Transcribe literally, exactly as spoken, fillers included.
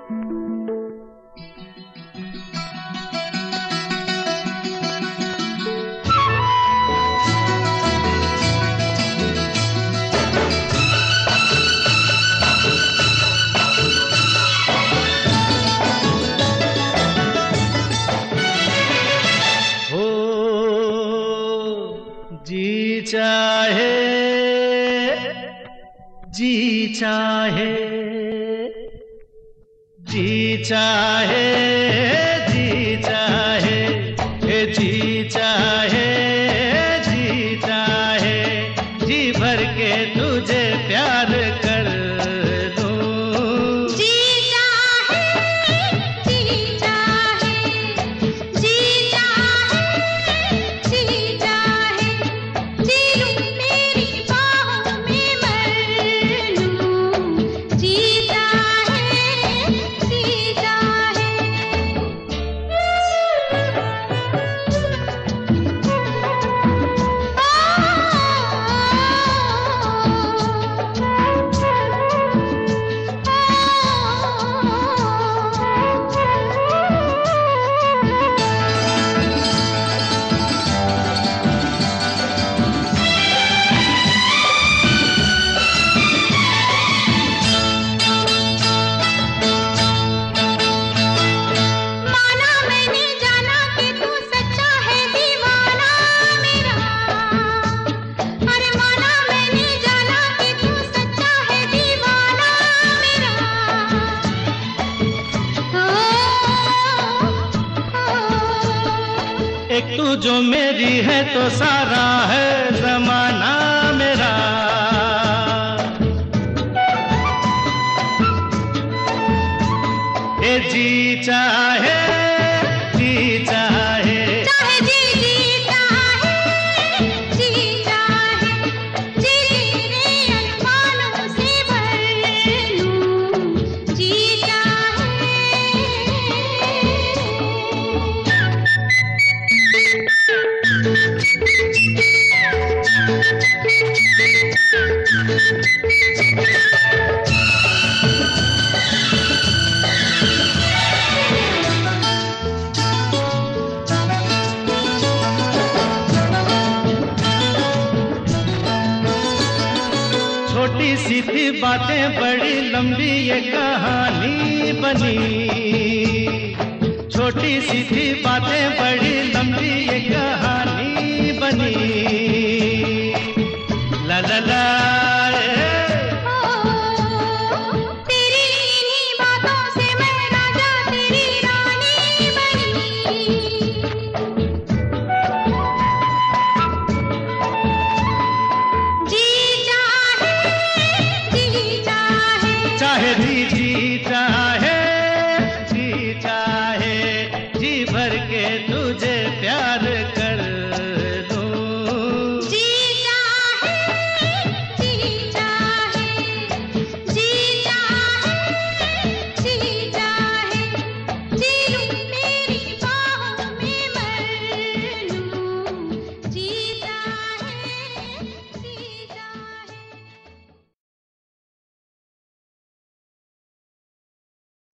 जी चाहे जी चाहे जी चाहे जी चाहे जी चाहे जी चाहे जी भर के तुझे प्यार कर एक तू जो मेरी है तो सारा है ज़माना मेरा। ये जी चाहे जी चाहे चाहे जी जी चाहे जी चाहे जी तेरे अरमानों से भर लूं जी चाहे। छोटी सी थी बातें बड़ी लंबी ये कहानी बनी। छोटी सी थी बातें बड़ी लंबी ये कहानी बनी। ला ला ला